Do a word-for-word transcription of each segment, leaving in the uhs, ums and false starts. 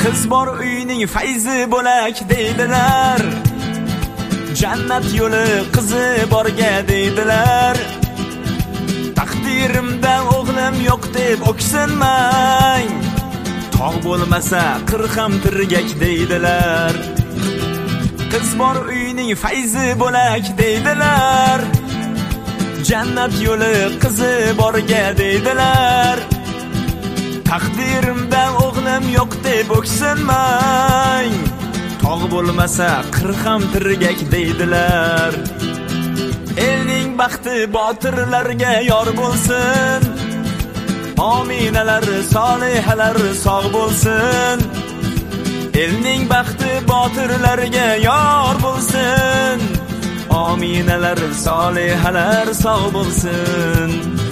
Qiz bor uyning fayzi bo'lak deydilar. Jannat yo'li qizi borga deydilar. Taqdirimda o'g'lim yo'q deb o'ksinmang. Tog' bo'lmasa qirq ham tirgak deydilar. Qiz bor uyning fayzi bo'lak deydilar. Jannat yo'li qizi borga deydilar. Taqdirimda o'g'lim yo'q deb o'ksinmang. Tog' bo'lmasa qirq ham tirgak deydilar. Elning baxti botirlarga yor bo'lsin. Ominalar, solihalar sog' bo'lsin. Elning baxti botirlarga yor bo'lsin. Ominalar, solihalar sog' bo'lsin.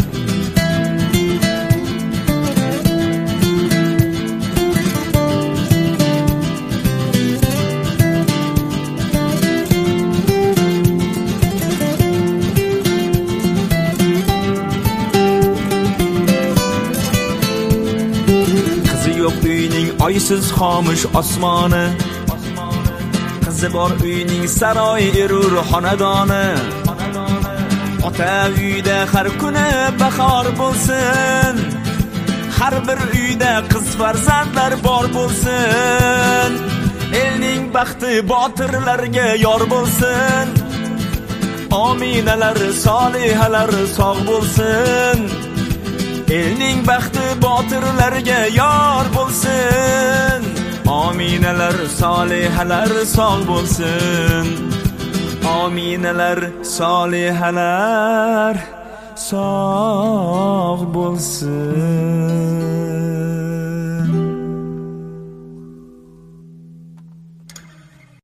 Yo'q uyning oysiz xomush osmoni. Qizi bor uyning saroy erur xonadoni. Ota uyda har kuni bahor bo'lsin. Har bir uyda qiz farzandlar bor bo'lsin. Elning baxti botirlarga yor bo'lsin. Ominalar, solihalar sog' bo'lsin. Elning baxti botirlarga yor bo'lsin. Ominalar, solihalar sog' bo'lsin. Ominalar, solihalar sog' bo'lsin.